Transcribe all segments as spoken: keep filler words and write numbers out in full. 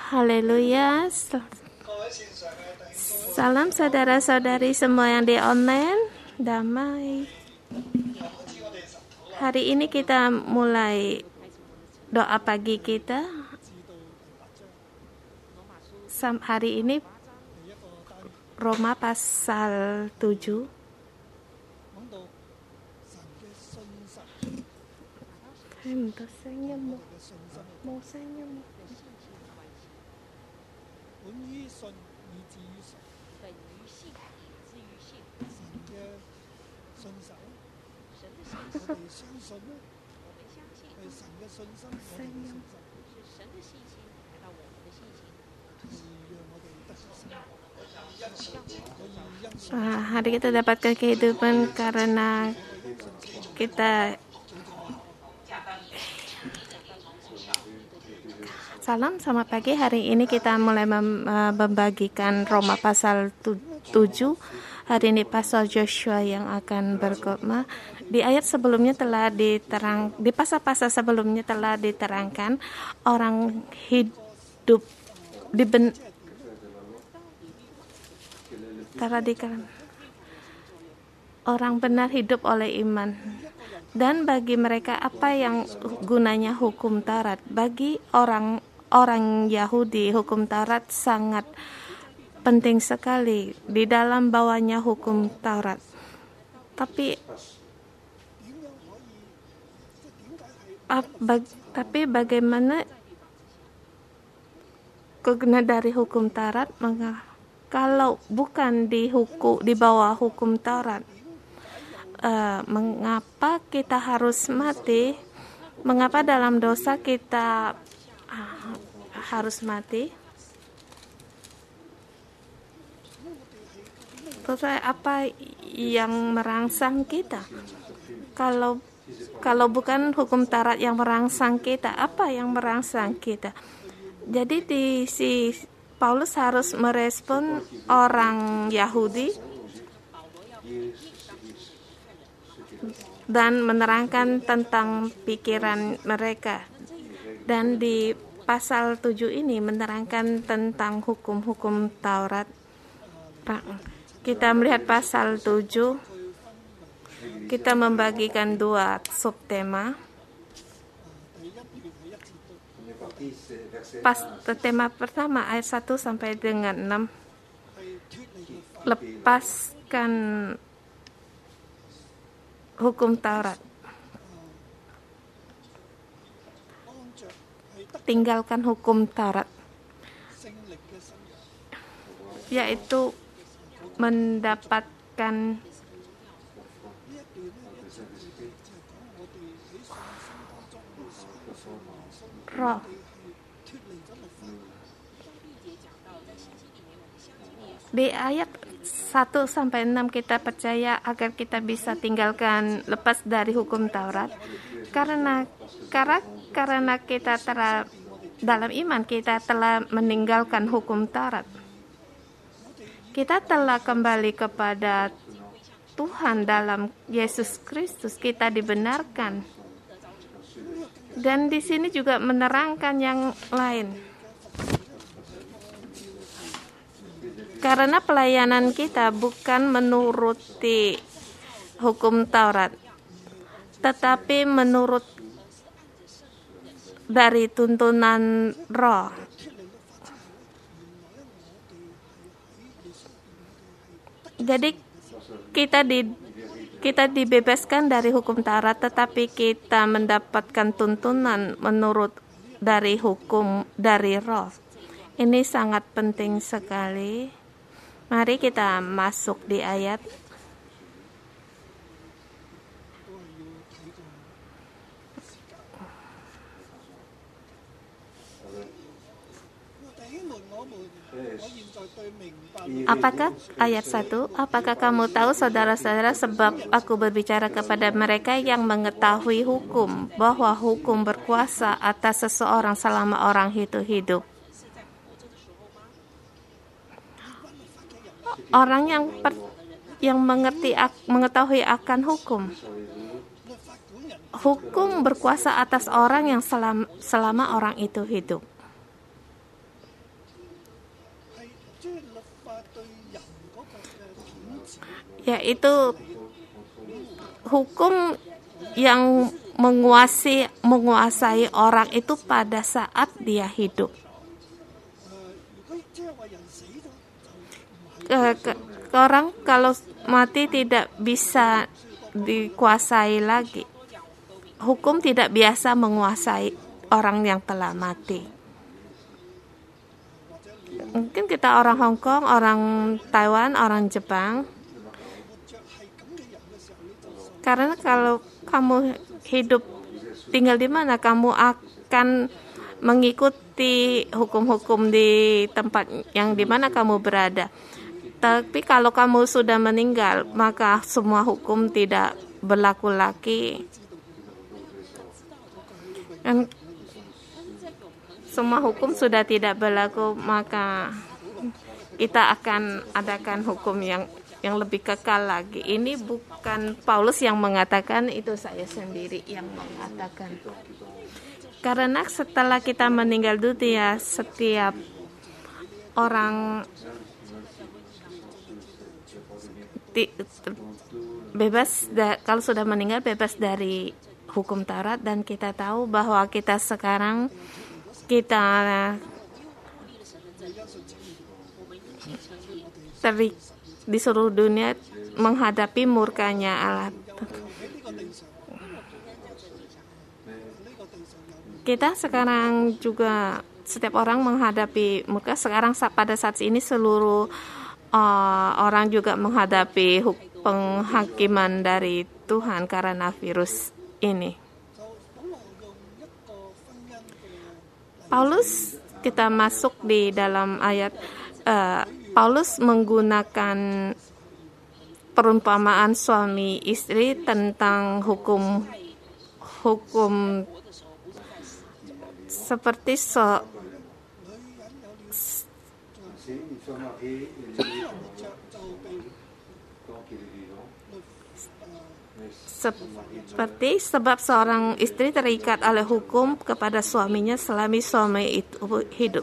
Haleluya. Salam saudara-saudari semua yang di online. Damai. Hari ini kita mulai doa pagi kita. Sam hari ini Roma pasal tujuh. Mau senyum. 本於信以至於神，本於信以至於信，神嘅信手，神的信手，我哋相信咧，我們相信係神嘅信心，我哋嘅信心，是神的信心來到我們的信心，而讓我哋得着生活。 Ah, hari kita dapatkan kehidupan karena kita. Salam, selamat pagi. Hari ini kita mulai mem- membagikan Roma pasal tujuh. Hari ini pasal Joshua yang akan berkhotbah. Di ayat sebelumnya telah diterang, di pasal-pasal sebelumnya telah diterangkan orang hidup diben teradikan. Orang benar hidup oleh iman. Dan bagi mereka apa yang gunanya hukum Taurat? Bagi orang Orang Yahudi, hukum Taurat sangat penting sekali di dalam bawahnya hukum Taurat. Tapi ap, bag, tapi bagaimana keguna dari hukum Taurat? Kalau bukan di hukum di bawah hukum Taurat, uh, mengapa kita harus mati? Mengapa dalam dosa kita harus mati? Terus apa yang merangsang kita? Kalau kalau bukan hukum Taurat yang merangsang kita, apa yang merangsang kita? Jadi di si Paulus harus merespon orang Yahudi dan menerangkan tentang pikiran mereka. Dan di pasal tujuh ini menerangkan tentang hukum-hukum Taurat. Kita melihat pasal tujuh, kita membagikan dua subtema. Pas tema pertama ayat satu sampai dengan enam. Lepaskan hukum Taurat. Tinggalkan hukum Taurat, yaitu mendapatkan roh. Di ayat satu sampai enam kita percaya agar kita bisa tinggalkan lepas dari hukum Taurat karena karena karena kita telah dalam iman kita telah meninggalkan hukum Taurat. Kita telah kembali kepada Tuhan dalam Yesus Kristus. Kita dibenarkan. Dan di sini juga menerangkan yang lain. Karena pelayanan kita bukan menuruti hukum Taurat, tetapi menurut dari tuntunan roh. Jadi kita di kita dibebaskan dari hukum Taurat, tetapi kita mendapatkan tuntunan menurut dari hukum dari roh. Ini sangat penting sekali. Mari kita masuk di ayat. Apakah ayat satu? Apakah kamu tahu saudara-saudara sebab aku berbicara kepada mereka yang mengetahui hukum bahwa hukum berkuasa atas seseorang selama orang itu hidup. Orang yang per, yang mengerti mengetahui akan hukum. Hukum berkuasa atas orang yang selama, selama orang itu hidup. yaitu hukum yang menguasai menguasai orang itu pada saat dia hidup. Ke, ke, orang kalau mati tidak bisa dikuasai lagi. Hukum tidak biasa menguasai orang yang telah mati. Mungkin kita orang Hong Kong, orang Taiwan, orang Jepang. Karena kalau kamu hidup tinggal di mana, kamu akan mengikuti hukum-hukum di tempat yang di mana kamu berada. Tapi kalau kamu sudah meninggal, maka semua hukum tidak berlaku lagi. Dan semua hukum sudah tidak berlaku, maka kita akan adakan hukum yang yang lebih kekal lagi. Ini bukan Paulus yang mengatakan, itu saya sendiri yang mengatakan. Karena setelah kita meninggal dunia, setiap orang bebas da, kalau sudah meninggal bebas dari hukum Taurat, dan kita tahu bahwa kita sekarang kita teri, di seluruh dunia menghadapi murkanya Allah. Kita sekarang juga setiap orang menghadapi murka. Sekarang pada saat ini seluruh Uh, orang juga menghadapi penghakiman dari Tuhan karena virus ini. Paulus, kita masuk di dalam ayat, uh, Paulus menggunakan perumpamaan suami istri tentang hukum hukum seperti so seperti sebab seorang istri terikat oleh hukum kepada suaminya selama suami itu hidup.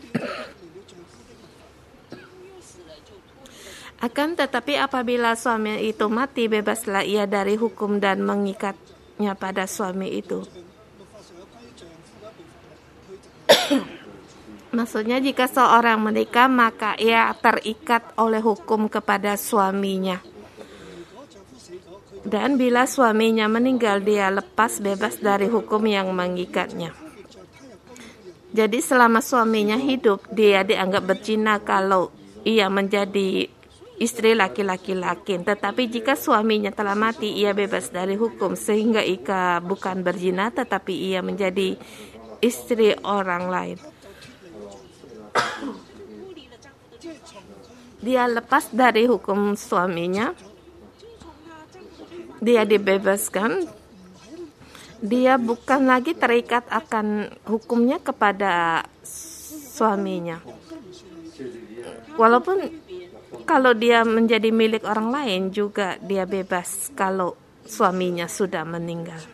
Akan tetapi apabila suami itu mati, bebaslah ia dari hukum dan mengikatnya pada suami itu. Maksudnya jika seorang menikah, maka ia terikat oleh hukum kepada suaminya. Dan bila suaminya meninggal, dia lepas bebas dari hukum yang mengikatnya. Jadi selama suaminya hidup, dia dianggap berzina kalau ia menjadi istri laki-laki lakin. Tetapi jika suaminya telah mati, ia bebas dari hukum, sehingga ia bukan berzina, tetapi ia menjadi istri orang lain. Dia lepas dari hukum suaminya, dia dibebaskan, dia bukan lagi terikat akan hukumnya kepada suaminya. Walaupun kalau dia menjadi milik orang lain juga dia bebas kalau suaminya sudah meninggal.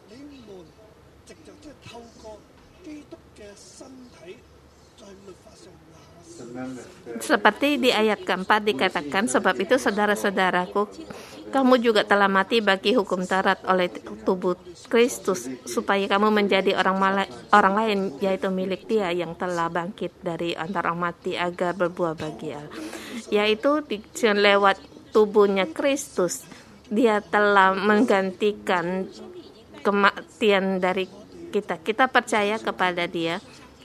Seperti di ayat keempat dikatakan, sebab itu saudara-saudaraku, kamu juga telah mati bagi hukum Taurat oleh tubuh Kristus, supaya kamu menjadi orang mala- orang lain, yaitu milik Dia yang telah bangkit dari antara orang mati agar berbuah bagi Allah. Yaitu di, lewat tubuhnya Kristus, Dia telah menggantikan kematian dari kita. Kita percaya kepada Dia.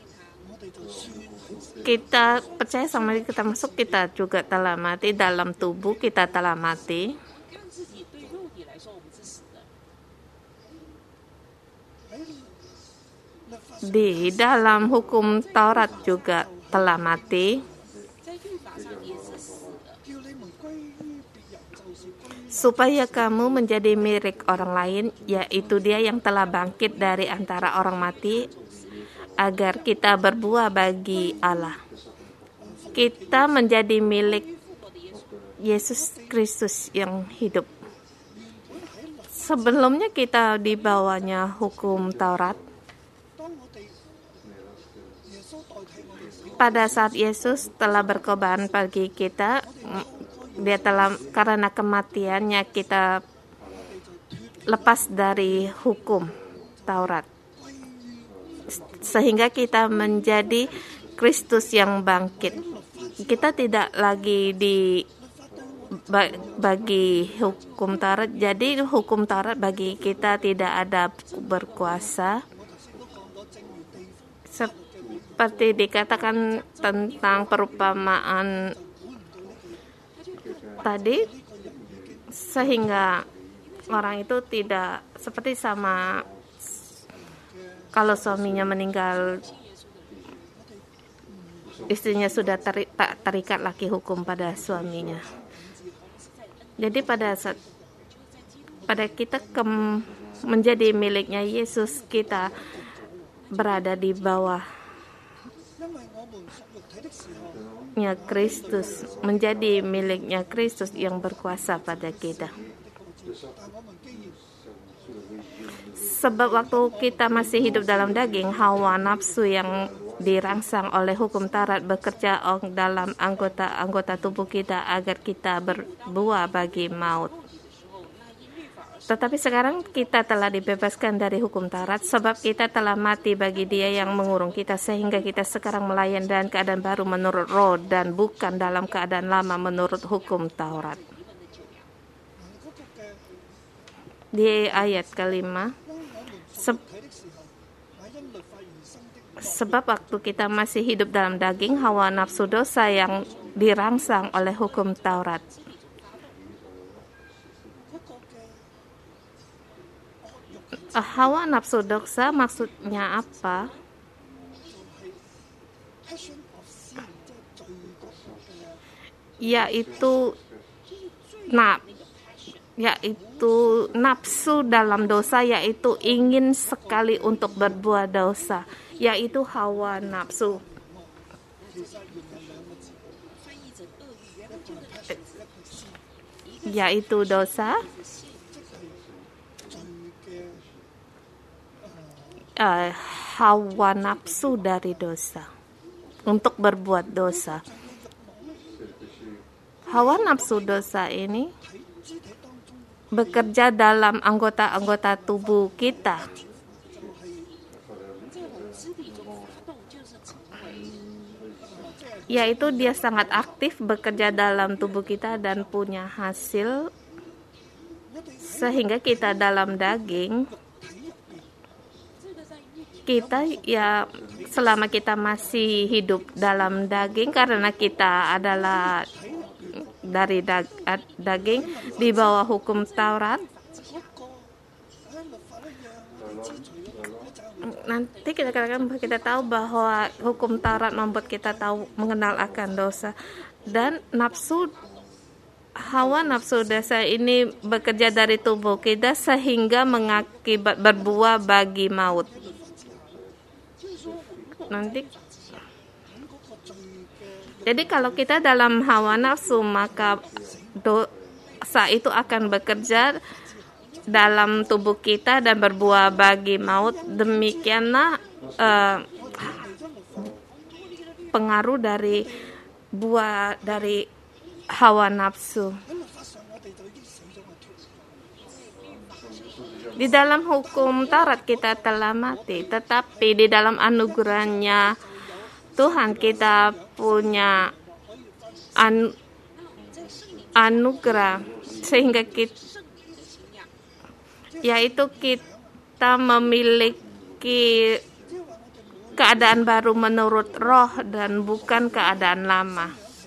Kita percaya sama dia, kita masuk, kita juga telah mati dalam tubuh, kita telah mati. Di dalam hukum Taurat juga telah mati. Supaya kamu menjadi milik orang lain, yaitu Dia yang telah bangkit dari antara orang mati, agar kita berbuah bagi Allah. Kita menjadi milik Yesus Kristus yang hidup. Sebelumnya kita di bawahnya hukum Taurat. pada saat Yesus telah berkorban bagi kita, dia telah karena kematiannya kita lepas dari hukum Taurat, sehingga kita menjadi Kristus yang bangkit. Kita tidak lagi di bagi hukum Taurat. Jadi hukum Taurat bagi kita tidak ada berkuasa. Seperti dikatakan tentang perumpamaan tadi, sehingga orang itu tidak seperti sama kalau suaminya meninggal, istrinya sudah teri, tak terikat lagi hukum pada suaminya. Jadi pada saat pada kita ke, menjadi miliknya Yesus, kita berada di bawah ya Kristus, menjadi miliknya Kristus yang berkuasa pada kita. Sebab waktu kita masih hidup dalam daging, hawa nafsu yang dirangsang oleh hukum Taurat bekerja dalam anggota-anggota tubuh kita agar kita berbuah bagi maut. Tetapi sekarang kita telah dibebaskan dari hukum Taurat, sebab kita telah mati bagi Dia yang mengurung kita, sehingga kita sekarang melayan dan keadaan baru menurut roh dan bukan dalam keadaan lama menurut hukum Taurat. Di ayat kelima, se- sebab waktu kita masih hidup dalam daging, hawa nafsu dosa yang dirangsang oleh hukum Taurat. Hawa nafsu dosa maksudnya apa? Yaitu nah, yaitu nafsu dalam dosa, yaitu ingin sekali untuk berbuat dosa, yaitu hawa nafsu. Yaitu dosa. Uh, hawa nafsu dari dosa, untuk berbuat dosa. Hawa nafsu dosa ini bekerja dalam anggota-anggota tubuh kita. Yaitu dia sangat aktif bekerja dalam tubuh kita dan punya hasil, sehingga kita dalam daging, kita ya selama kita masih hidup dalam daging, karena kita adalah dari dag, daging di bawah hukum Taurat. Nanti kita katakan kita tahu bahwa hukum Taurat membuat kita tahu mengenal akan dosa, dan nafsu hawa nafsu dosa ini bekerja dari tubuh kita sehingga mengakibat berbuah bagi maut. Nanti, jadi kalau kita dalam hawa nafsu, maka dosa itu akan bekerja dalam tubuh kita dan berbuah bagi maut. Demikianlah uh, pengaruh dari buah dari hawa nafsu. Di dalam hukum Taurat kita telah mati, tetapi di dalam anugerahnya Tuhan kita punya an, anugerah, sehingga kita, yaitu kita memiliki keadaan baru menurut roh dan bukan keadaan lama.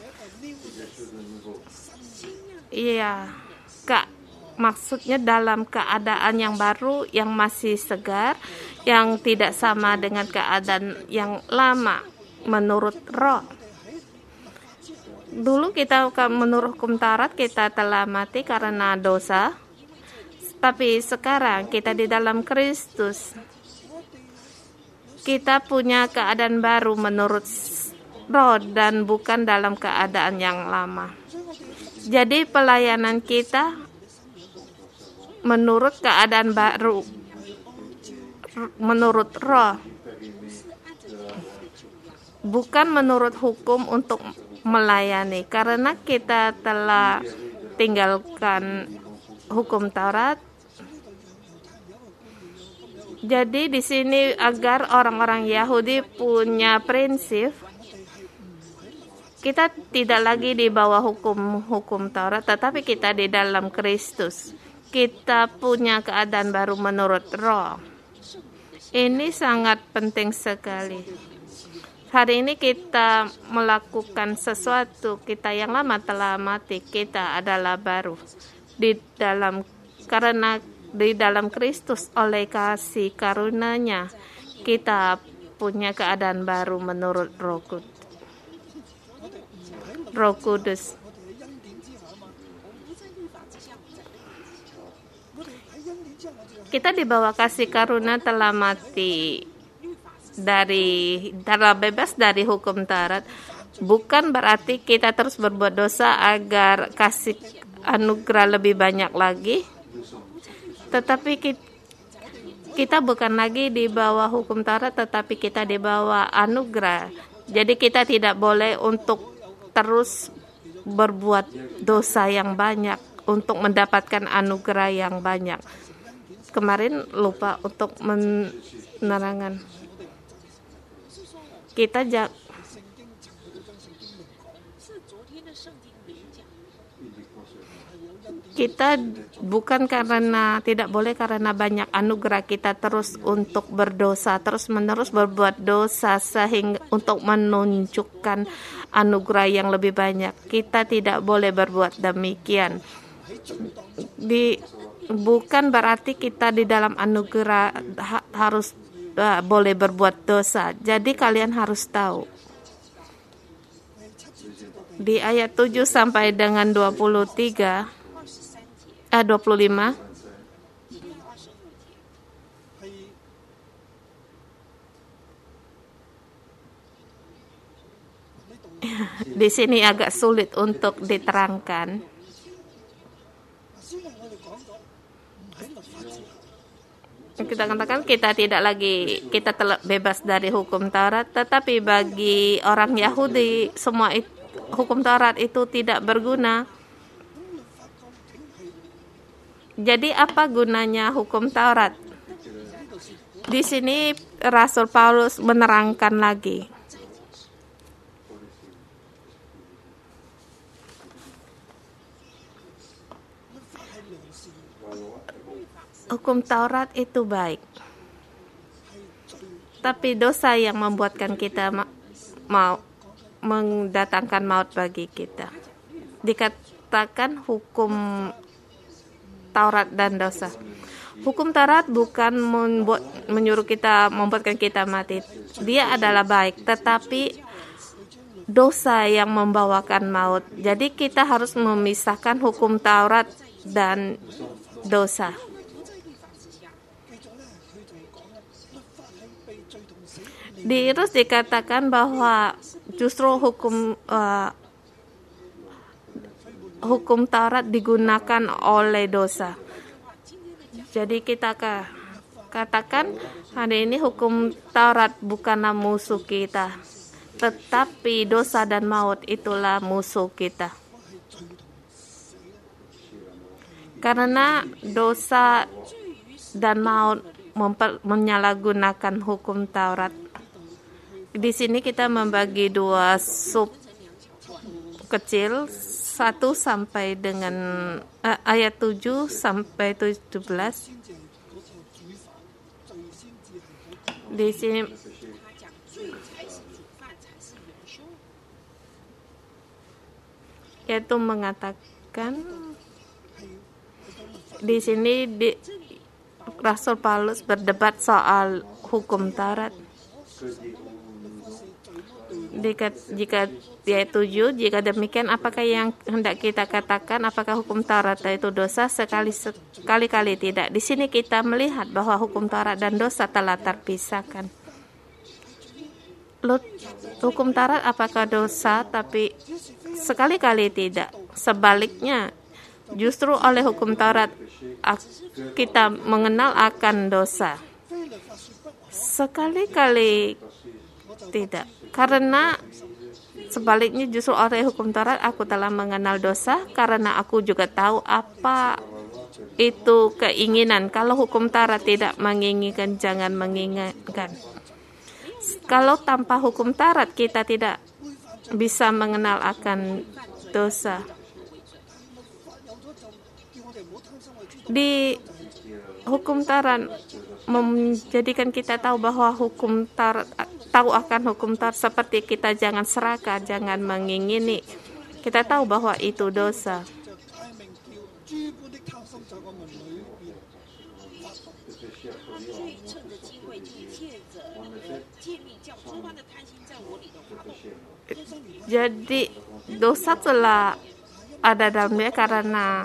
Iya, Kak. Maksudnya dalam keadaan yang baru, yang masih segar, yang tidak sama dengan keadaan yang lama menurut roh. Dulu kita menurut hukum Taurat kita telah mati karena dosa, tapi sekarang kita di dalam Kristus, kita punya keadaan baru menurut roh dan bukan dalam keadaan yang lama. Jadi pelayanan kita menurut keadaan baru, menurut roh. bukan menurut hukum untuk melayani, karena kita telah tinggalkan hukum Taurat. Jadi di sini agar orang-orang Yahudi punya prinsip, kita tidak lagi di bawah hukum-hukum Taurat, tetapi kita di dalam Kristus. Kita punya keadaan baru menurut Roh. Ini sangat penting sekali. Hari ini kita melakukan sesuatu, kita yang lama telah mati, kita adalah baru di dalam, karena di dalam Kristus oleh kasih karunia-Nya kita punya keadaan baru menurut Roh Kudus. Roh Kudus. Kita di bawah kasih karunia telah mati dari telah bebas dari hukum Taurat. Bukan berarti kita terus berbuat dosa agar kasih anugerah lebih banyak lagi. Tetapi kita, kita bukan lagi di bawah hukum Taurat, tetapi kita di bawah anugerah. Jadi kita tidak boleh untuk terus berbuat dosa yang banyak untuk mendapatkan anugerah yang banyak. Kemarin lupa untuk menerangkan. Kita jak kita bukan karena tidak boleh karena banyak anugerah kita terus untuk berdosa, terus menerus berbuat dosa sehingga untuk menunjukkan anugerah yang lebih banyak. Kita tidak boleh berbuat demikian. Di bukan berarti kita di dalam anugerah ha, harus uh, boleh berbuat dosa. Jadi kalian harus tahu di ayat tujuh sampai dengan dua puluh tiga, eh, dua puluh lima. Di sini agak sulit untuk diterangkan. Kita katakan kita tidak lagi, kita telah bebas dari hukum Taurat, tetapi bagi orang Yahudi semua itu, hukum Taurat itu tidak berguna. Jadi apa gunanya hukum Taurat? Di sini Rasul Paulus menerangkan lagi. Hukum Taurat itu baik, tapi dosa yang membuatkan kita ma- mau mendatangkan maut bagi kita. Dikatakan hukum Taurat dan dosa. Hukum Taurat bukan membuat, menyuruh kita membuatkan kita mati. Dia adalah baik, tetapi dosa yang membawakan maut. Jadi kita harus memisahkan hukum Taurat dan dosa. Di Rus dikatakan bahwa justru hukum uh, hukum Taurat digunakan oleh dosa. Jadi kita katakan hari ini hukum Taurat bukanlah musuh kita, tetapi dosa dan maut itulah musuh kita. Karena dosa dan maut memper, menyalahgunakan hukum Taurat. Di sini kita membagi dua sub kecil, satu sampai dengan eh, ayat tujuh sampai tujuh belas. Di sini yaitu mengatakan di sini di, Rasul Paulus berdebat soal hukum Taurat. Jika, jika ayat tujuh, jika demikian apakah yang hendak kita katakan, apakah hukum Taurat itu dosa? Sekali sekali-kali tidak. Di sini kita melihat bahwa hukum Taurat dan dosa telah terpisahkan. Hukum Taurat apakah dosa? Tapi sekali-kali tidak. Sebaliknya, justru oleh hukum Taurat kita mengenal akan dosa. Sekali-kali tidak. Karena sebaliknya justru oleh hukum Taurat aku telah mengenal dosa, karena aku juga tahu apa itu keinginan. Kalau hukum Taurat tidak menginginkan, jangan menginginkan. Kalau tanpa hukum Taurat kita tidak bisa mengenal akan dosa. Di hukum Taurat menjadikan kita tahu bahwa hukum Taurat, tahu akan hukum Taurat seperti kita jangan serakah, jangan mengingini. Kita tahu bahwa itu dosa. Jadi dosa telah ada dalam dia karena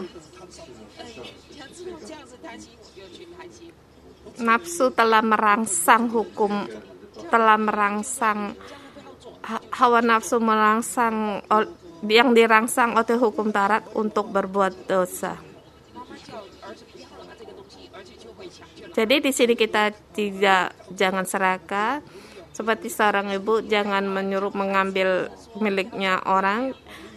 nafsu telah merangsang hukum, telah merangsang hawa nafsu merangsang yang dirangsang oleh hukum Taurat untuk berbuat dosa. Jadi di sini kita tidak jangan serakah. Seperti seorang ibu jangan menyuruh mengambil miliknya orang.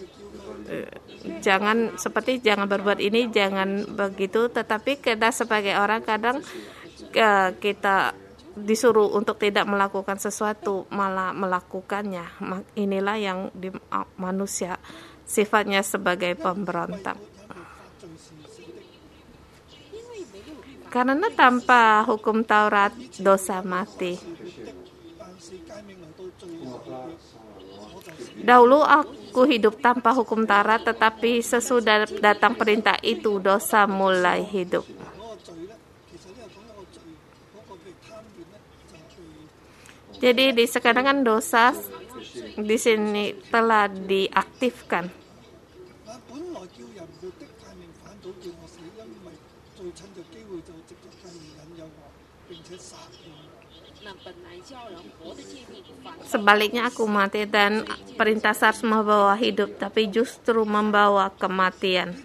Jangan seperti jangan berbuat ini, jangan begitu. Tetapi kita sebagai orang kadang kita disuruh untuk tidak melakukan sesuatu malah melakukannya. Inilah yang di manusia sifatnya sebagai pemberontak. Karena tanpa hukum Taurat dosa mati. Dahulu aku hidup tanpa hukum Taurat, tetapi sesudah datang perintah itu dosa mulai hidup. Jadi di sekarang kan dosa di sini telah diaktifkan. Sebaliknya aku mati dan perintah harus membawa hidup, tapi justru membawa kematian.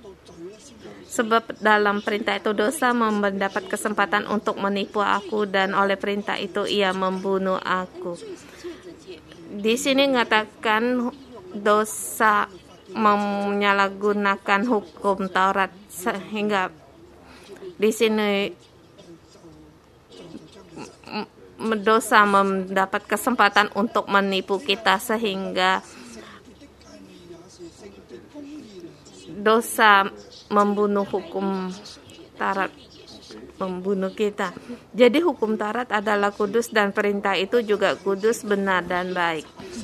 Sebab dalam perintah itu dosa mendapat kesempatan untuk menipu aku dan oleh perintah itu ia membunuh aku. Di sini mengatakan dosa menyalahgunakan hukum Taurat sehingga di sini dosa mendapat kesempatan untuk menipu kita sehingga dosa membunuh hukum Taurat membunuh kita. Jadi hukum Taurat adalah kudus dan perintah itu juga kudus, benar dan baik.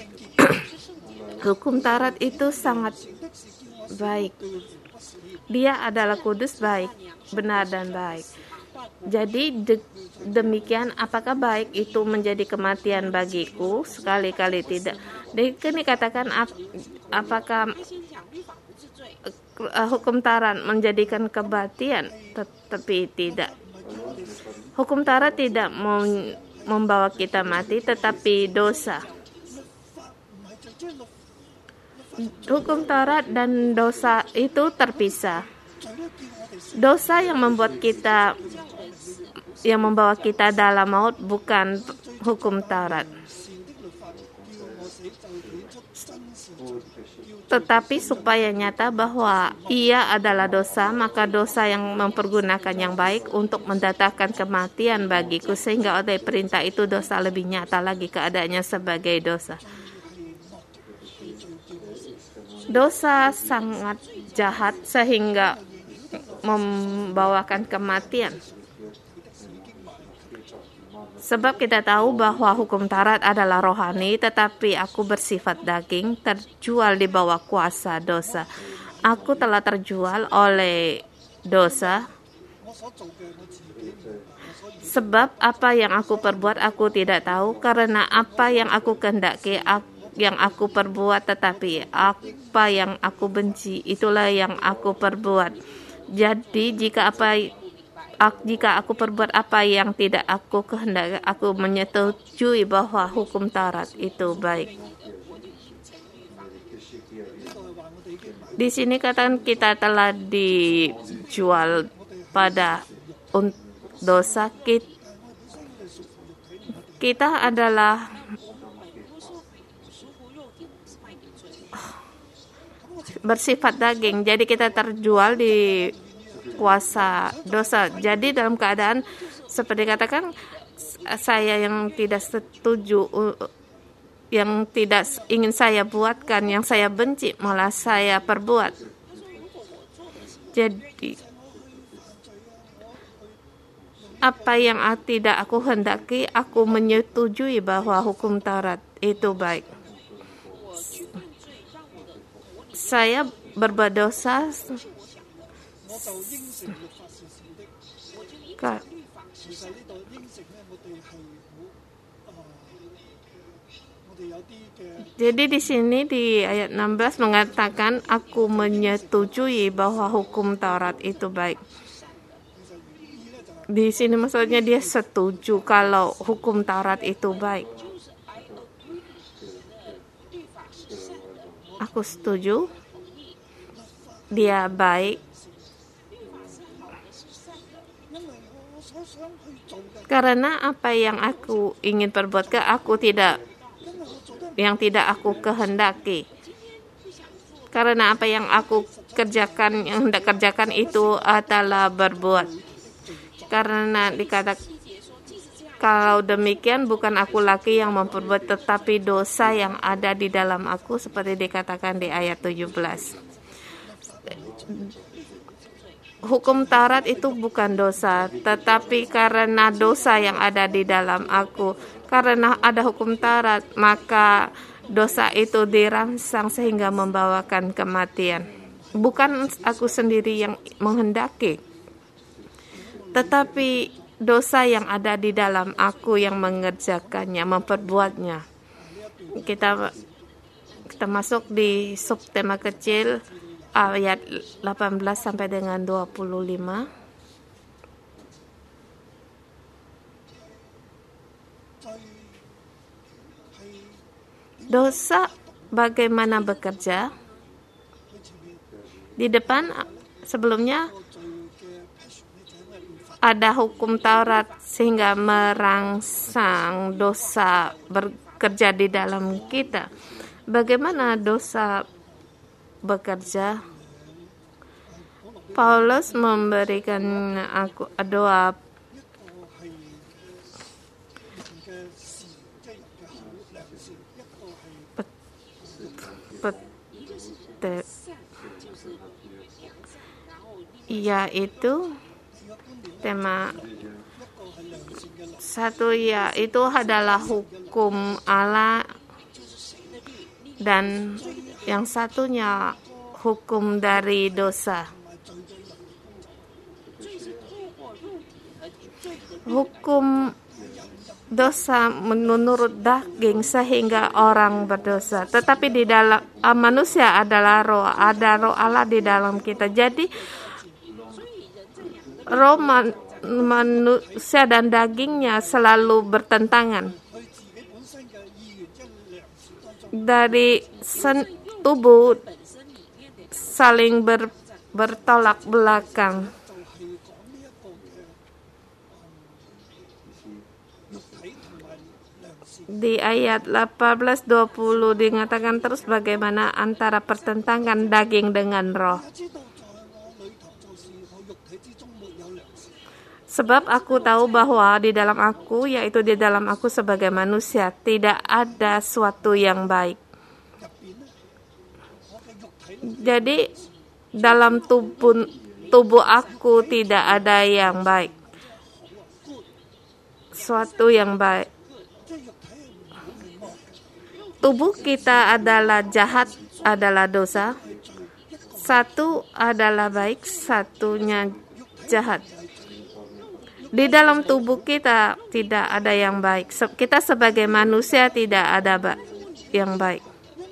Hukum Taurat itu sangat baik. Dia adalah kudus, baik, benar dan baik. Jadi de- demikian apakah baik itu menjadi kematian bagiku? Sekali-kali tidak. Di sini katakan ap- apakah uh, hukum Taurat menjadikan kematian? Tetapi tidak. Hukum Taurat tidak mem- membawa kita mati, tetapi dosa. Hukum Taurat dan dosa itu terpisah. Dosa yang membuat kita yang membawa kita dalam maut bukan hukum Taurat. Tetapi supaya nyata bahwa ia adalah dosa, maka dosa yang mempergunakan yang baik untuk mendatangkan kematian bagiku, sehingga oleh perintah itu dosa lebih nyata lagi keadaannya sebagai dosa. Dosa sangat jahat sehingga membawakan kematian. Sebab kita tahu bahwa hukum Taurat adalah rohani, tetapi aku bersifat daging, terjual di bawah kuasa dosa. Aku telah terjual oleh dosa. Sebab apa yang aku perbuat aku tidak tahu, karena apa yang aku kehendaki yang aku perbuat, tetapi apa yang aku benci itulah yang aku perbuat. Jadi jika apa jika aku perbuat apa yang tidak aku kehendaki, aku menyetujui bahwa hukum Taurat itu baik. Di sini katakan kita telah dijual pada dosa. Kita adalah bersifat daging, jadi kita terjual di kuasa dosa. Jadi dalam keadaan seperti katakan saya yang tidak setuju, yang tidak ingin saya buatkan, yang saya benci malah saya perbuat. Jadi apa yang tidak aku hendaki, aku menyetujui bahwa hukum Taurat itu baik. Saya berbuat dosa jadi di sini di ayat enam belas mengatakan aku menyetujui bahwa hukum Taurat itu baik. Di sini maksudnya dia setuju kalau hukum Taurat itu baik. Aku setuju dia baik karena apa yang aku ingin perbuat ke aku tidak yang tidak aku kehendaki. Karena apa yang aku kerjakan, yang hendak kerjakan itu adalah berbuat. Karena dikatakan kalau demikian bukan aku lagi yang memperbuat, tetapi dosa yang ada di dalam aku, seperti dikatakan di ayat tujuh belas. Hukum Taurat itu bukan dosa, tetapi karena dosa yang ada di dalam aku, karena ada hukum Taurat, maka dosa itu dirangsang sehingga membawakan kematian. Bukan aku sendiri yang menghendaki, tetapi dosa yang ada di dalam aku yang mengerjakannya, memperbuatnya. Kita kita masuk di subtema kecil ayat delapan belas sampai dengan dua puluh lima. Dosa bagaimana bekerja? Di depan sebelumnya ada hukum Taurat sehingga merangsang dosa bekerja di dalam kita. Bagaimana dosa bekerja? Paulus memberikan aku doa pet, yaitu tema satu yaitu adalah hukum Allah dan yang satunya hukum dari dosa. Hukum dosa menurut daging sehingga orang berdosa, tetapi di dalam uh, manusia adalah roh, ada roh Allah di dalam kita. Jadi roh man, manusia dan dagingnya selalu bertentangan. Dari sen, tubuh saling ber, bertolak belakang. Di ayat delapan belas dua puluh dikatakan terus bagaimana antara pertentangan daging dengan roh. Sebab aku tahu bahwa di dalam aku, yaitu di dalam aku sebagai manusia, tidak ada suatu yang baik. Jadi dalam tubuh, tubuh aku tidak ada yang baik. Suatu yang baik. Tubuh kita adalah jahat, adalah dosa. Satu adalah baik, satunya jahat. Di dalam tubuh kita tidak ada yang baik. Kita sebagai manusia tidak ada ba- yang baik.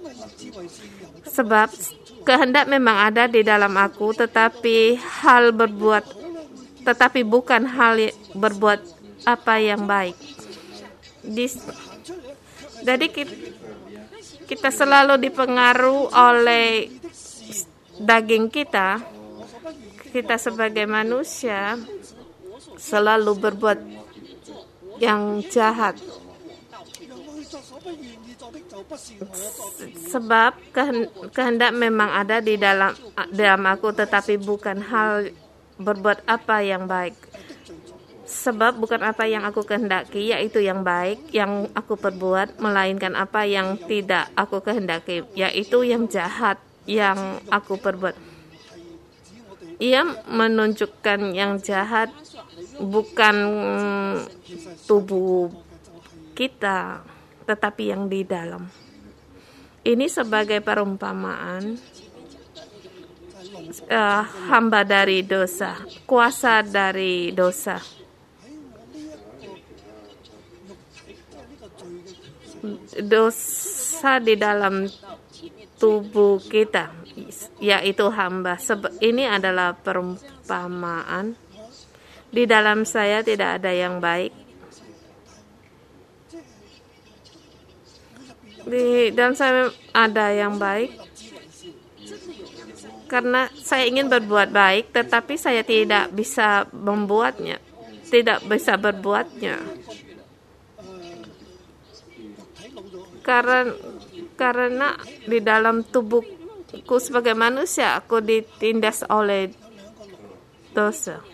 Sebab kehendak memang ada di dalam aku, tetapi hal berbuat, tetapi bukan hal berbuat apa yang baik. Di, jadi kita, kita selalu dipengaruhi oleh daging kita. Kita sebagai manusia selalu berbuat yang jahat. sebab kehendak memang ada di dalam dalam aku, tetapi bukan hal berbuat apa yang baik. Sebab bukan apa yang aku kehendaki, yaitu yang baik, yang aku perbuat, melainkan apa yang tidak aku kehendaki, yaitu yang jahat, yang aku perbuat. Ia menunjukkan yang jahat bukan tubuh kita, tetapi yang di dalam. Ini sebagai perumpamaan uh, hamba dari dosa, kuasa dari dosa. Dosa di dalam tubuh kita, yaitu hamba. Ini adalah perumpamaan. Di dalam saya tidak ada yang baik. Di dalam saya ada yang baik. Karena saya ingin berbuat baik, tetapi saya tidak bisa membuatnya. Tidak bisa berbuatnya. Karena karena di dalam tubuhku sebagai manusia aku ditindas oleh dosa.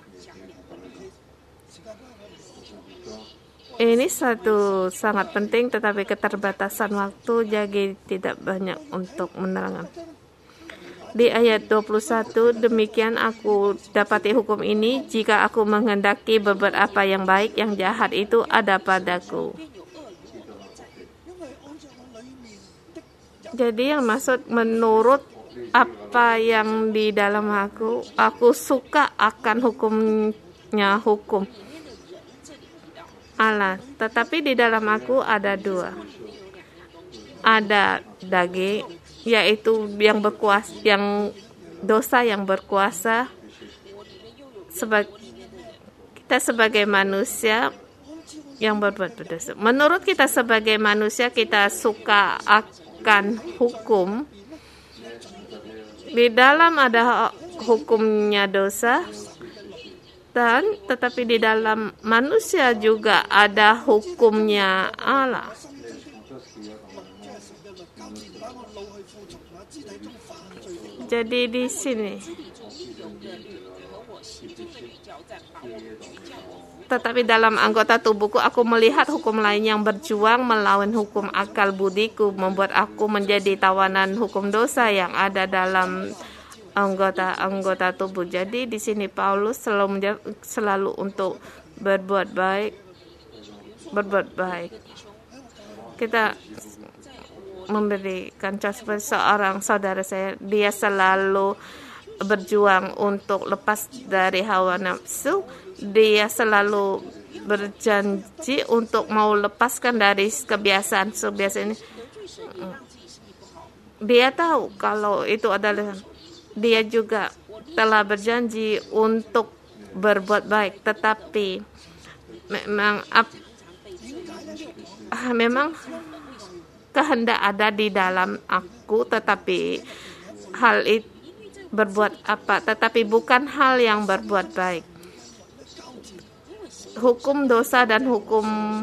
Ini satu sangat penting, tetapi keterbatasan waktu jadi tidak banyak untuk menerangkan. Di ayat dua puluh satu, demikian aku dapati hukum ini, jika aku menghendaki berbuat apa yang baik, yang jahat itu ada padaku. Jadi yang maksud menurut apa yang di dalam aku, aku suka akan hukumnya hukum Allah. Tetapi di dalam aku ada dua. Ada daging, yaitu yang berkuasa, yang dosa yang berkuasa. Sebagai kita sebagai manusia yang berbuat berdosa. Menurut kita sebagai manusia, kita suka akan hukum. Di dalam ada hukumnya dosa, dan tetapi di dalam manusia juga ada hukumnya Allah. Jadi di sini, tetapi dalam anggota tubuhku aku melihat hukum lain yang berjuang melawan hukum akal budiku, membuat aku menjadi tawanan hukum dosa yang ada dalam anggota-anggota tubuh. Jadi di sini Paulus selalu selalu untuk berbuat baik, berbuat baik. Kita memberikan contoh seorang saudara saya, dia selalu berjuang untuk lepas dari hawa nafsu. Dia selalu berjanji untuk mau lepaskan dari kebiasaan kebiasaan ini. Dia tahu kalau itu adalah, dia juga telah berjanji untuk berbuat baik, tetapi memang memang kehendak ada di dalam aku, tetapi hal itu berbuat apa, tetapi bukan hal yang berbuat baik. Hukum dosa dan hukum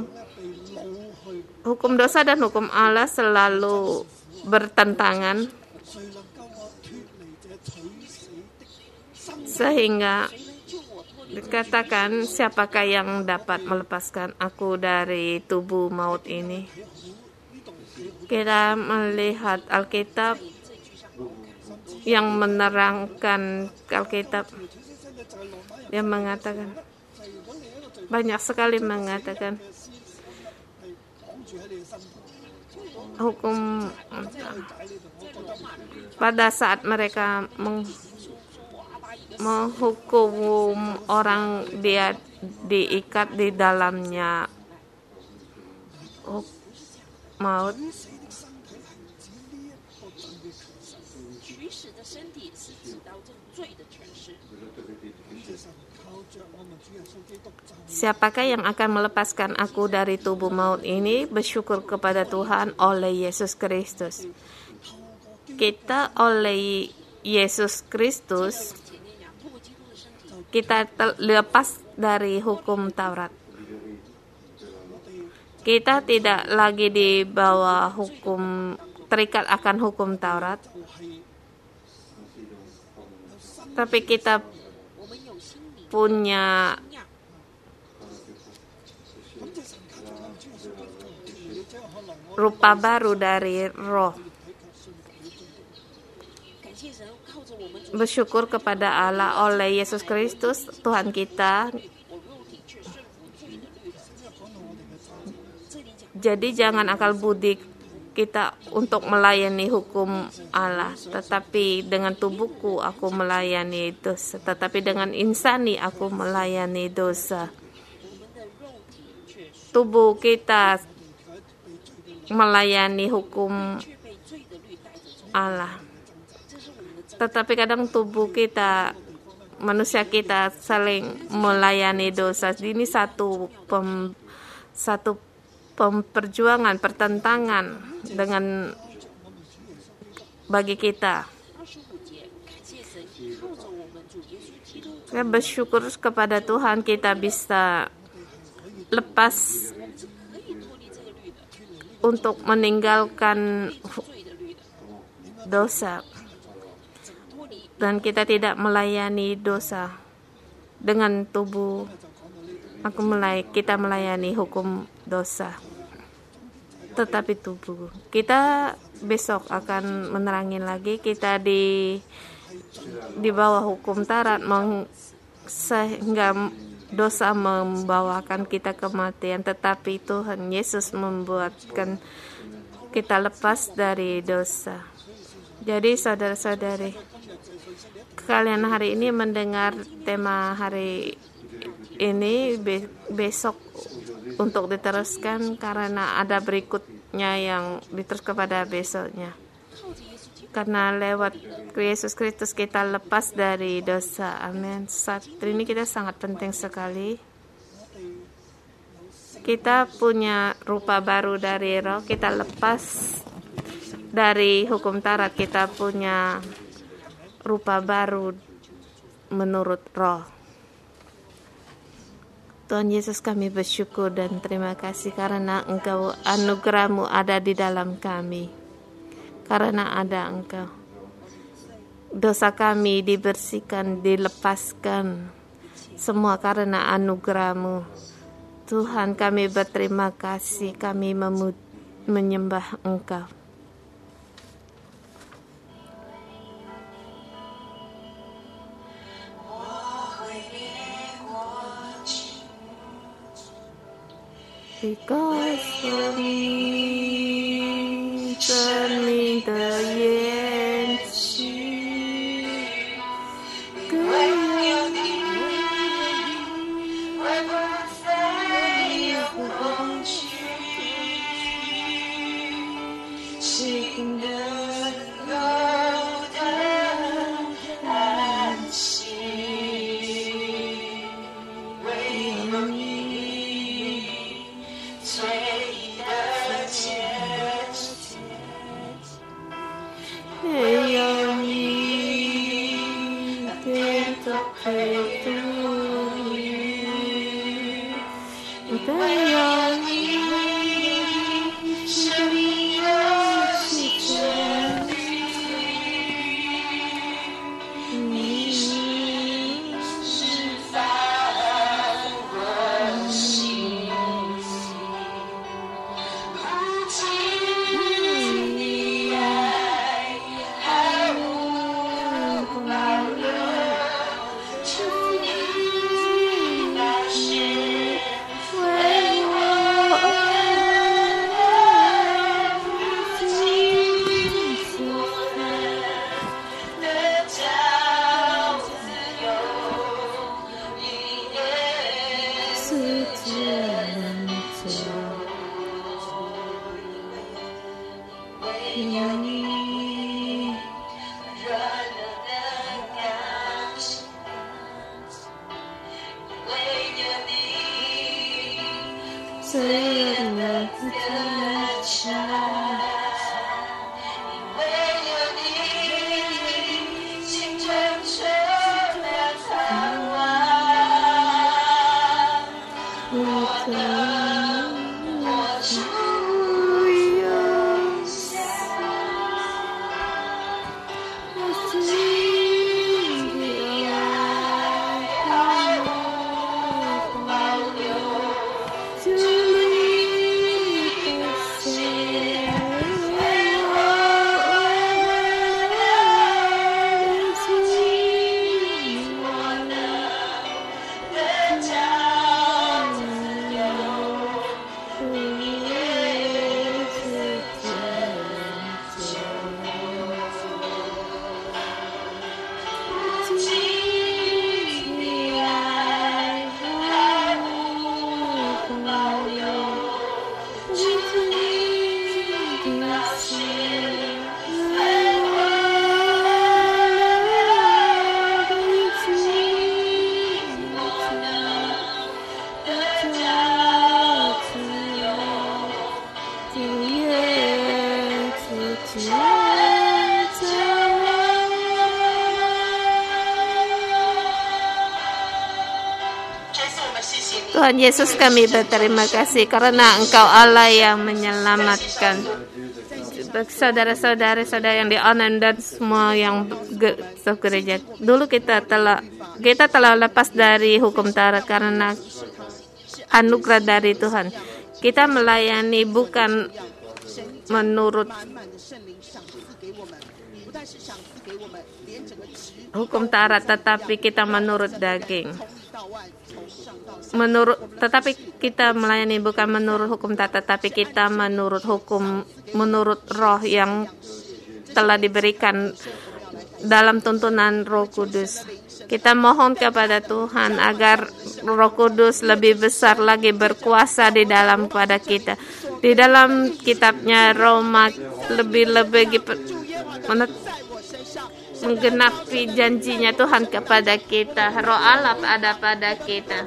hukum dosa dan hukum Allah selalu bertentangan, sehingga dikatakan, siapakah yang dapat melepaskan aku dari tubuh maut ini? Kita melihat Alkitab yang menerangkan Alkitab yang mengatakan, banyak sekali mengatakan hukum pada saat mereka meng, menghukum orang, dia diikat di dalamnya maut. Siapakah yang akan melepaskan aku dari tubuh maut ini? Bersyukur kepada Tuhan oleh Yesus Kristus. Kita oleh Yesus Kristus, kita lepas dari hukum Taurat. Kita tidak lagi di bawah hukum, terikat akan hukum Taurat, tapi kita punya rupa baru dari Roh. Bersyukur kepada Allah oleh Yesus Kristus Tuhan kita. Jadi jangan akal budi kita untuk melayani hukum Allah, tetapi dengan tubuhku aku melayani dosa, tetapi dengan insani aku melayani dosa. Tubuh kita melayani hukum Allah, tetapi kadang tubuh kita, manusia kita saling melayani dosa. Ini satu pem, satu perjuangan, pertentangan dengan bagi kita. Saya bersyukur kepada Tuhan kita bisa lepas untuk meninggalkan dosa, dan kita tidak melayani dosa dengan tubuh. Aku mulai kita melayani hukum dosa, tetapi tubuh kita besok akan menerangin lagi. Kita di di bawah hukum Taurat, sehingga dosa membawakan kita kematian, tetapi Tuhan Yesus membuatkan kita lepas dari dosa. Jadi saudara-saudari, kalian hari ini mendengar tema hari ini, besok untuk diteruskan karena ada berikutnya yang diteruskan pada besoknya. Karena lewat Yesus Kristus kita lepas dari dosa. Amin. Saat ini kita sangat penting sekali. Kita punya rupa baru dari Roh. Kita lepas dari hukum Taurat. Kita punya rupa baru menurut Roh. Tuhan Yesus, kami bersyukur dan terima kasih karena Engkau, anugerah-Mu ada di dalam kami. Karena ada Engkau, dosa kami dibersihkan, dilepaskan, semua karena anugerah-Mu. Tuhan, kami berterima kasih, kami menyembah Engkau. Because of me, 生命的延续，更有你，我不再有恐惧，心的有的安息，唯有你。没有你，天都会独立；没有你，生命有希全力。你释放我心，无尽的爱。我 Tuhan Yesus, kami berterima kasih karena Engkau Allah yang menyelamatkan saudara-saudara saudara yang di online dan semua yang gereja. Dulu kita telah kita telah lepas dari hukum Taurat karena anugerah dari Tuhan. Kita melayani bukan menurut hukum Taurat, tetapi kita menurut daging. Menurut, tetapi kita melayani bukan menurut hukum Taurat, tetapi kita menurut hukum, menurut Roh yang telah diberikan dalam tuntunan Roh Kudus. Kita mohon kepada Tuhan agar Roh Kudus lebih besar lagi berkuasa di dalam pada kita. Di dalam kitabnya Roma lebih-lebih menggenapi janjinya Tuhan kepada kita. Roh Allah ada pada kita.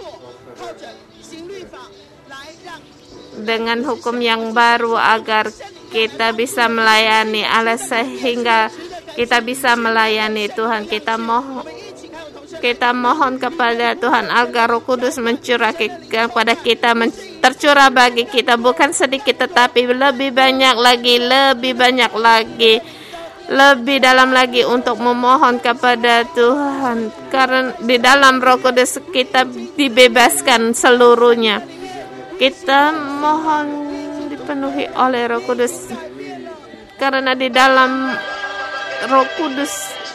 Dengan hukum yang baru agar kita bisa melayani Allah sehingga kita bisa melayani Tuhan. Kita mohon kita mohon kepada Tuhan agar Roh Kudus mencurah kepada kita, tercurah bagi kita bukan sedikit tetapi lebih banyak lagi, lebih banyak lagi, lebih dalam lagi untuk memohon kepada Tuhan. Karena di dalam Roh Kudus kita dibebaskan seluruhnya. Kita mohon dipenuhi oleh Roh Kudus karena di dalam Roh Kudus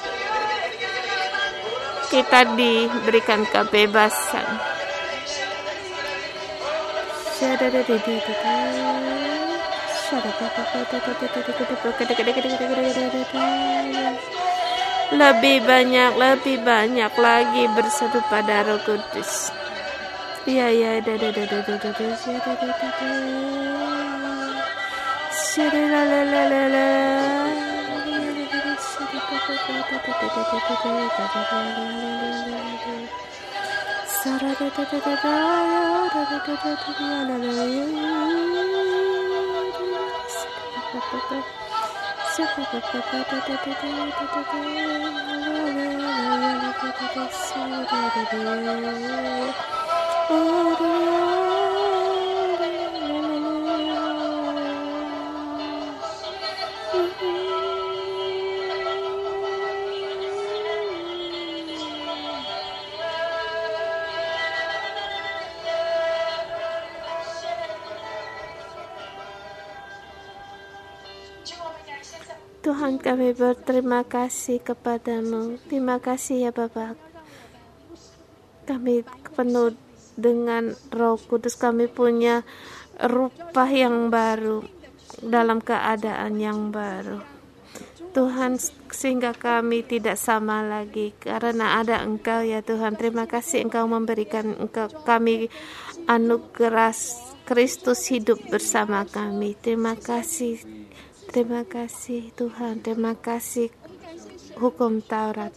kita diberikan kebebasan. Lebih banyak, lebih banyak lagi berseru pada Roh Kudus. Ya ya da da da da da da da la la la la la. Tuhan, kami berterima kasih kepadamu. Terima kasih ya Bapa. Kami penuh dengan Roh Kudus. Kami punya rupa yang baru dalam keadaan yang baru. Tuhan, sehingga kami tidak sama lagi karena ada Engkau ya Tuhan. Terima kasih Engkau memberikan engkau, kami anugerah Kristus hidup bersama kami. Terima kasih. Terima kasih Tuhan, terima kasih hukum Taurat.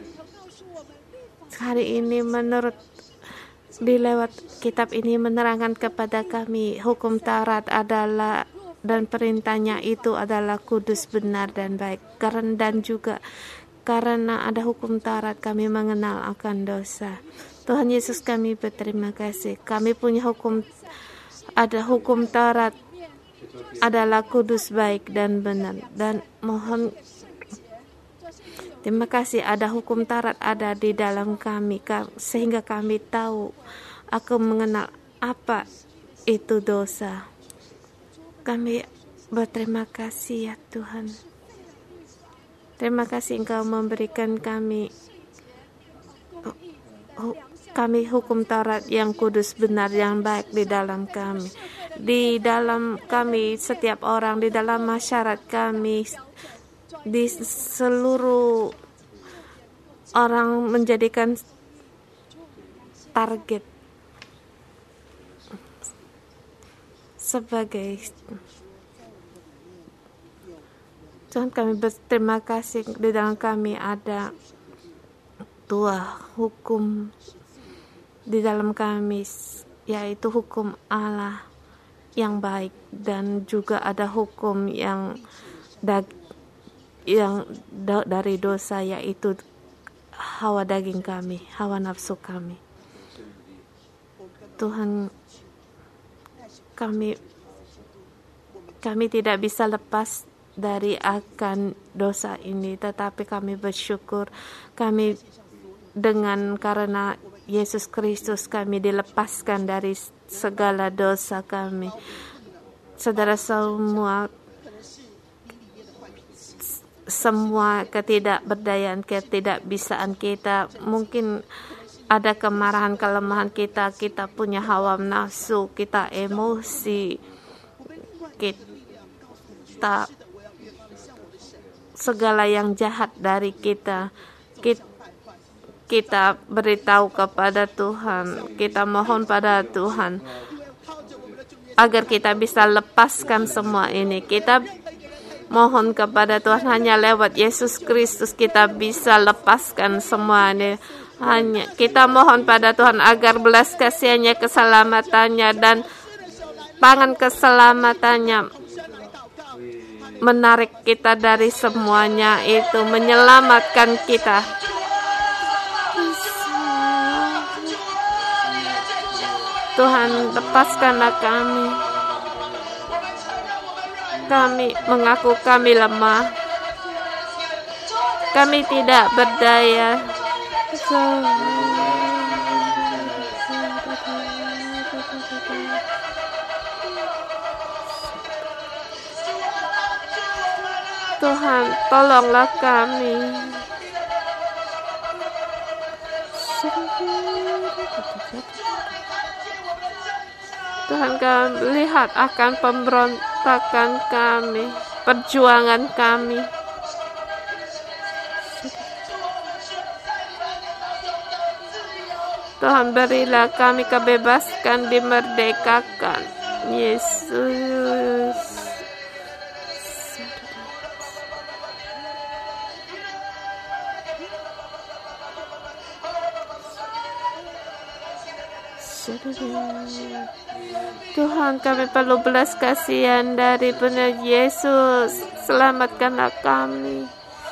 Hari ini menurut di lewat kitab ini menerangkan kepada kami hukum Taurat adalah dan perintahnya itu adalah kudus, benar dan baik. Karena dan juga karena ada hukum Taurat kami mengenal akan dosa. Tuhan Yesus, kami berterima kasih. Kami punya hukum, ada hukum Taurat adalah kudus, baik dan benar, dan mohon terima kasih ada hukum Taurat ada di dalam kami sehingga kami tahu aku mengenal apa itu dosa. Kami berterima kasih ya Tuhan. Terima kasih Engkau memberikan kami kami hukum Taurat yang kudus, benar, yang baik di dalam kami. Di dalam kami, setiap orang, di dalam masyarakat kami, di seluruh orang menjadikan target sebagai Tuhan. Kami berterima kasih di dalam kami ada dua hukum di dalam kami, yaitu hukum Allah yang baik dan juga ada hukum yang dag- yang da- dari dosa, yaitu hawa daging kami, hawa nafsu kami. Tuhan, kami kami tidak bisa lepas dari akan dosa ini, tetapi kami bersyukur kami dengan karena Yesus Kristus kami dilepaskan dari segala dosa kami. Saudara semua, semua ketidakberdayaan, ketidakbisaan kita, mungkin ada kemarahan, kelemahan kita, kita punya hawa nafsu, kita emosi, kita segala yang jahat dari kita, kita, kita beritahu kepada Tuhan, kita mohon pada Tuhan agar kita bisa lepaskan semua ini. Kita mohon kepada Tuhan, hanya lewat Yesus Kristus kita bisa lepaskan semua ini. Hanya kita mohon pada Tuhan agar belas kasihannya, keselamatannya, dan tangan keselamatannya menarik kita dari semuanya itu, menyelamatkan kita. Tuhan, lepaskanlah kami. Kami mengaku kami lemah. Kami tidak berdaya. Tuhan, tolonglah kami. Tuhan, kami lihat akan pemberontakan kami, perjuangan kami. Tuhan, berilah kami kebebasan, dimerdekakan. Yesus. Tuhan, kami perlu belas kasihan dari benar Yesus. Selamatkanlah kami.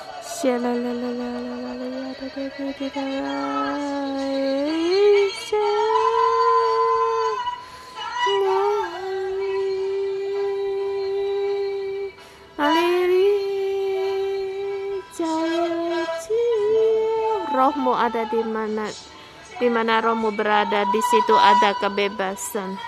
Rohmu ada di mana? Di mana rohmu berada, di situ ada kebebasan.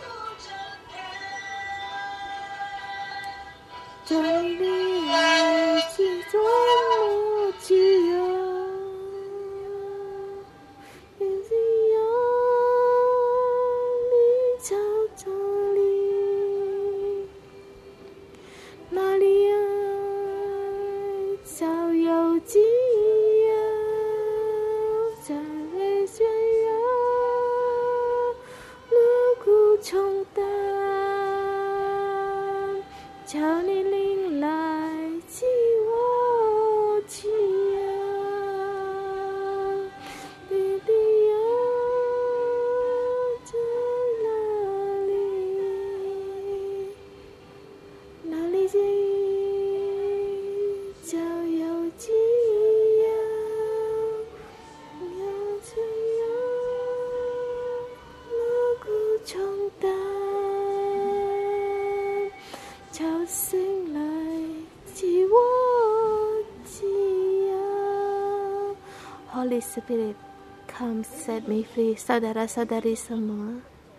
Holy Spirit, come set me free. Saudara-saudari semua,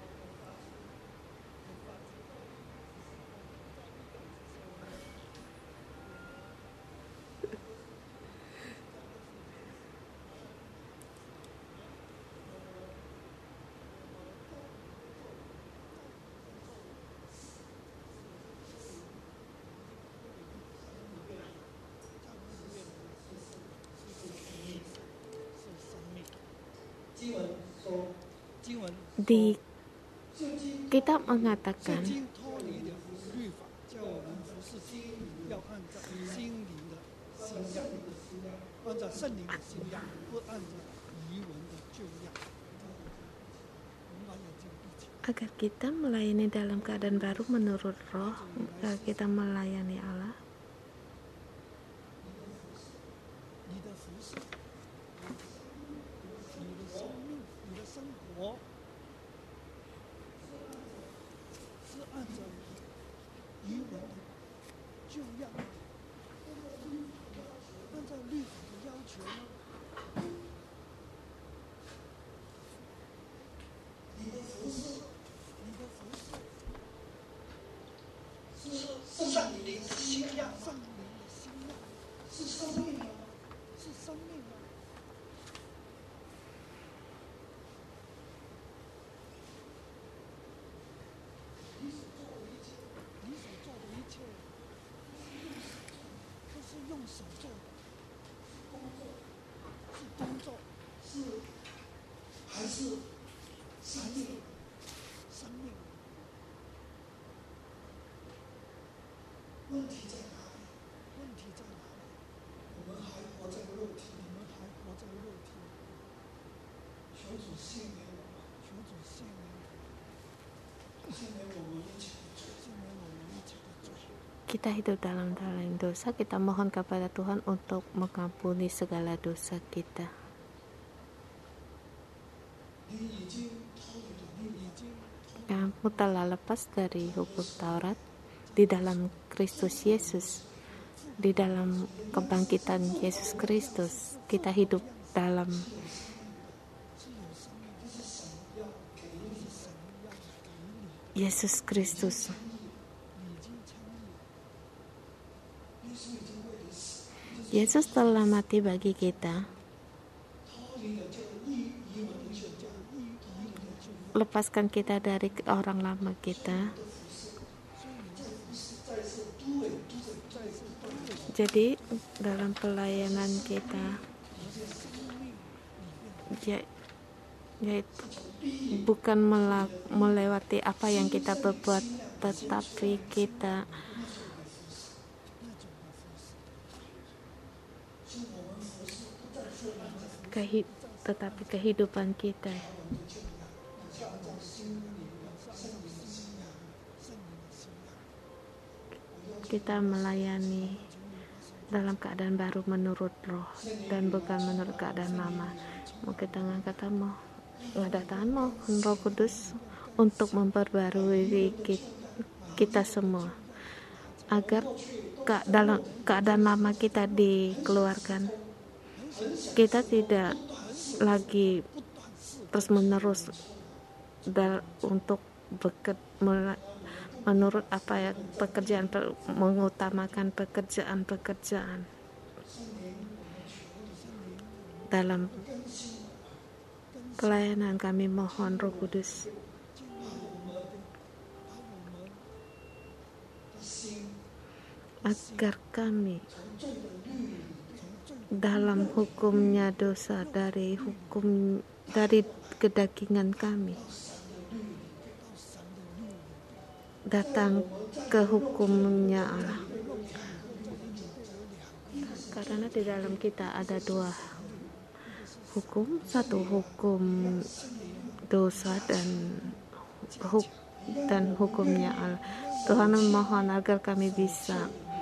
di kitab mengatakan agar kita melayani dalam keadaan baru menurut roh, agar kita melayani Allah. 服饰，你的生命，你的生活是按照遗文的旧样，按照律法的要求呢？你的服饰，你的服饰是圣灵的新样，圣灵的新样，是生命吗？是生命吗？你所做的一切，你所做的一切，都是用手做的工作，是工作，是还是生命？生命。问题在哪里？问题在哪里？我们还活在肉体，我们还活在肉体。求主赦免我们，求主赦免我们，赦免我们一切的罪，赦免我们一切的罪。 Kita hidup dalam dalam dosa, kita mohon kepada Tuhan untuk mengampuni segala dosa kita. Kamu telah lepas dari hukum Taurat di dalam Kristus Yesus, di dalam kebangkitan Yesus Kristus. Kita hidup dalam Yesus Kristus. Yesus telah mati bagi kita. Lepaskan kita dari orang lama kita. Jadi dalam pelayanan kita, ya, yaitu bukan melewati apa yang kita berbuat, tetapi kita kehid, tetapi kehidupan kita kita melayani dalam keadaan baru menurut roh dan bukan menurut keadaan lama. Mungkin tangan katamu, ngada tanganmu, Roh Kudus untuk memperbarui kita semua agar ke, dalam keadaan lama kita dikeluarkan. Kita tidak lagi terus menerus untuk bekerja menurut apa ya pekerjaan, mengutamakan pekerjaan-pekerjaan dalam pelayanan. Kami mohon Roh Kudus agar kami dalam hukumnya dosa, dari hukum dari kedagingan kami datang ke hukumnya Allah, karena di dalam kita ada dua hukum, satu hukum dosa dan huk dan hukumnya Allah. Tuhan memohon agar kami bisa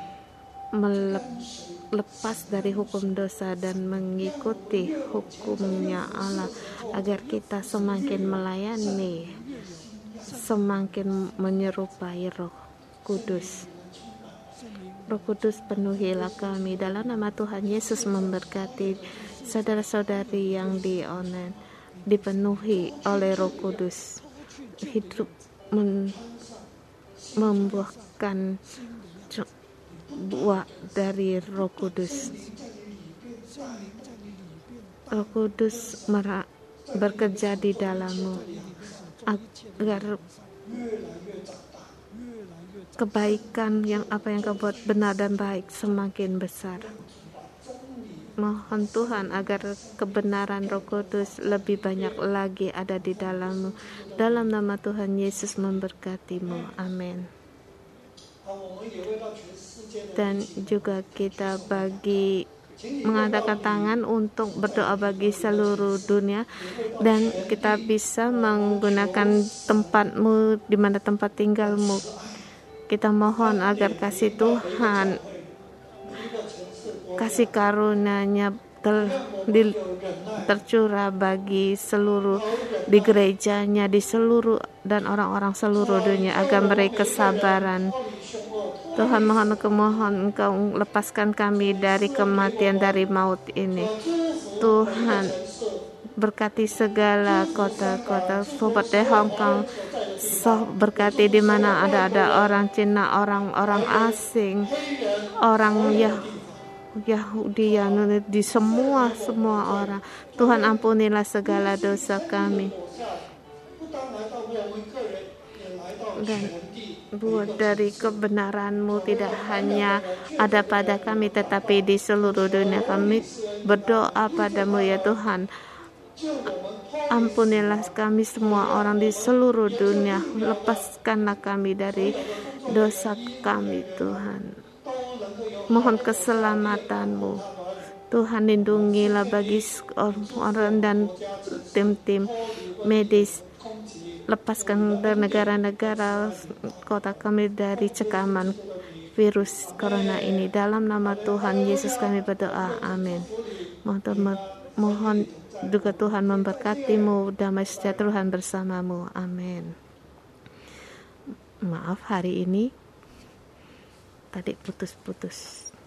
melepas dari hukum dosa dan mengikuti hukumnya Allah, agar kita semakin melayani, semakin menyerupai Roh Kudus. Roh Kudus penuhilah kami. Dalam nama Tuhan Yesus memberkati saudara-saudari yang di online, dipenuhi oleh Roh Kudus, hidup men, membuahkan buah dari Roh Kudus. Roh Kudus merah, bekerja di dalammu agar kebaikan yang apa yang kau buat benar dan baik semakin besar. Mohon Tuhan agar kebenaran Roh Kudus lebih banyak lagi ada di dalammu. Dalam nama Tuhan Yesus memberkatimu. Amin. Dan juga kita bagi mengadakan tangan untuk berdoa bagi seluruh dunia, dan kita bisa menggunakan tempatmu di mana tempat tinggalmu. Kita mohon agar kasih Tuhan, kasih karunia-Nya ter, di, tercurah bagi seluruh di gerejanya, di seluruh dan orang-orang seluruh dunia agar mereka kesabaran. Tuhan, mohon Engkau, mohon Engkau lepaskan kami dari kematian, dari maut ini. Tuhan, berkati segala kota-kota seperti Hong Kong, so berkati di mana ada ada orang Cina, orang-orang asing, orang Yahudi, Yahudi yang di semua semua orang. Tuhan, ampunilah segala dosa kami dan buat dari kebenaran-Mu tidak hanya ada pada kami tetapi di seluruh dunia. Kami berdoa padamu ya Tuhan, ampunilah kami semua orang di seluruh dunia, lepaskanlah kami dari dosa kami Tuhan. Mohon keselamatan-Mu Tuhan, lindungilah bagi orang dan tim-tim medis, lepaskan negara-negara kota kami dari cekaman virus corona ini. Dalam nama Tuhan Yesus kami berdoa, amin. Mohon, mohon juga Tuhan memberkati-Mu, damai sejahtera Tuhan bersama-Mu, amin. Maaf hari ini tadi putus-putus.